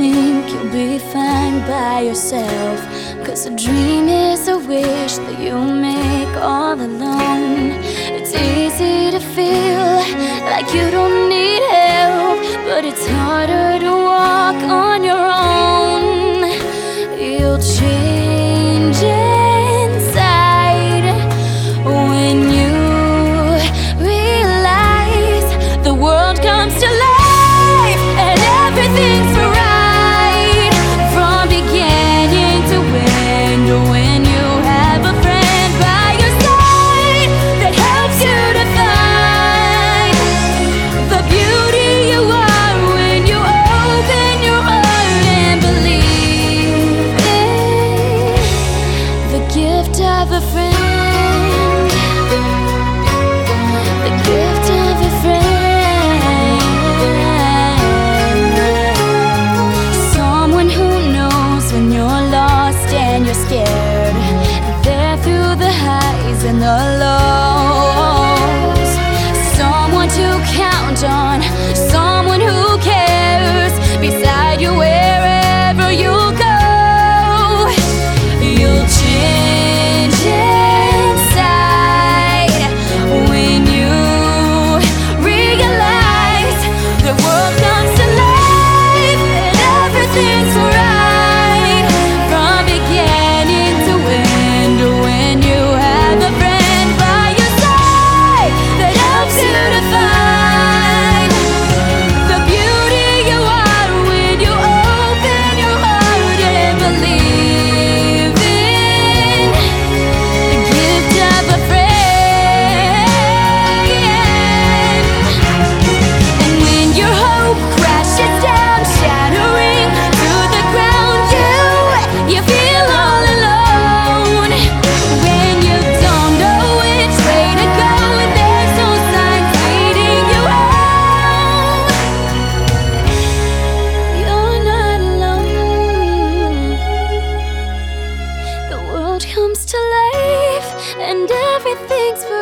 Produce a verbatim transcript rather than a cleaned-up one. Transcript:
think you'll be fine by yourself, 'cause a dream is a wish that you make all alone. It's easy to feel like you don't need help, but it's harder to walk on your own. You'll change inside when you realize the world comes to life and everything's right from beginning to end. When you have a friend by your side that helps you to find the beauty you are when you open your heart and believe in the gift of a friend, the gift of a friend, someone who knows when you're lost and you're scared, there through the highs and the lows, someone to count on, someone who cares, beside you wherever you go. You'll change inside when you realize the world comes to life and everything's right from beginning to end. When you have a friend by your side that helps you to find the beauty you are when you open your heart and believe in the gift of a friend. And when your hope crashes down, shattering to the ground, you, you feel all alone. When you don't know which way to go, there's no sign leading you home. You're not alone. The world comes to life and everything's